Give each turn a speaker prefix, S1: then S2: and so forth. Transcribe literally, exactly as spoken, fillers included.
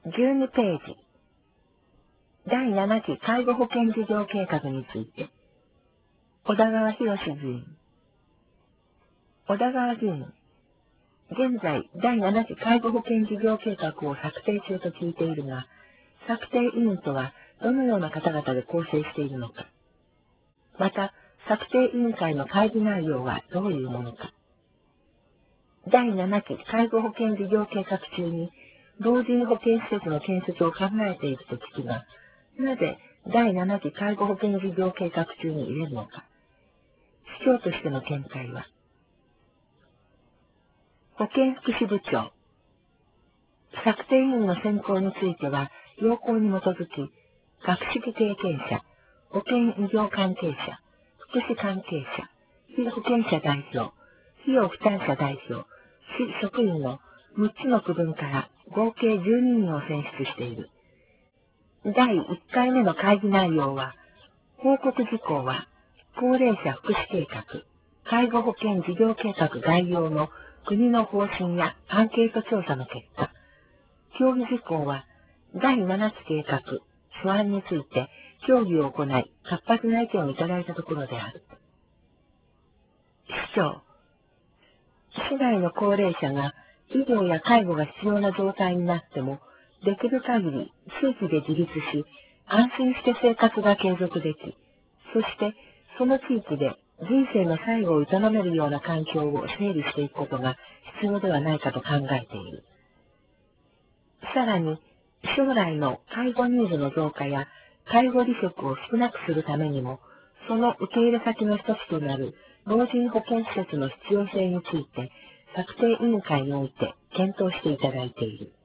S1: じゅうにページ。だいななき介護保険事業計画について。小田川博議員。小田川議員。現在、だいななき介護保険事業計画を策定中と聞いているが、策定委員とはどのような方々で構成しているのか。また、策定委員会の会議内容はどういうものか。だいななき介護保険事業計画中に、老人保健施設の建設を考えていると聞くが、なぜだいななき介護保険事業計画中に入れるのか。市長としての見解は。保健福祉部長。策定委員の選考については、要項に基づき、学識経験者、保健医療関係者、福祉関係者、被保険者代表、費用負担者代表、市職員のむっつの区分から合計じゅうににんを選出している。だいいっかいめの会議内容は、報告事項は、高齢者福祉計画、介護保険事業計画概要の国の方針やアンケート調査の結果、協議事項は、だいななき計画、素案について協議を行い、活発な意見をいただいたところである。市長、市内の高齢者が医療や介護が必要な状態になっても、できる限り地域で自立し、安心して生活が継続でき、そしてその地域で人生の最後を営めるような環境を整備していくことが必要ではないかと考えている。さらに、将来の介護ニーズの増加や介護離職を少なくするためにも、その受け入れ先の一つとなる老人保健施設の必要性について、策定委員会において検討していただいている。